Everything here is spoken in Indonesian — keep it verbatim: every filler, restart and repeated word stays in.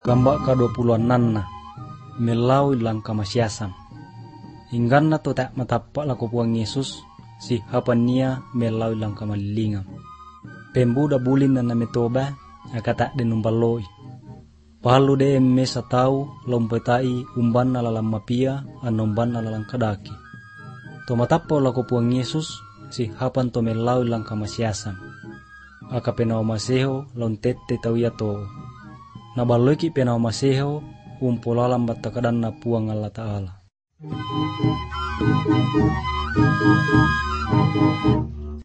Gamba ka dua puluh nanna melau ilang kamasiasam. Hinggan na to tak matapa lako puang Yesus si hapan niya melau ilang kamalilingam. Pembuda bulin na nametoba akata denumbaloi. Palu de emme sa tau lompetai umban na lalang mapia anomban na lalang kadaki. To matapa lako puang Yesus si hapan to melau ilang kamasiasam. Aka penaw maseho lontete tawia to. Nabaloki penaw maseho umpolalam batakadan na puang Allah Ta'ala.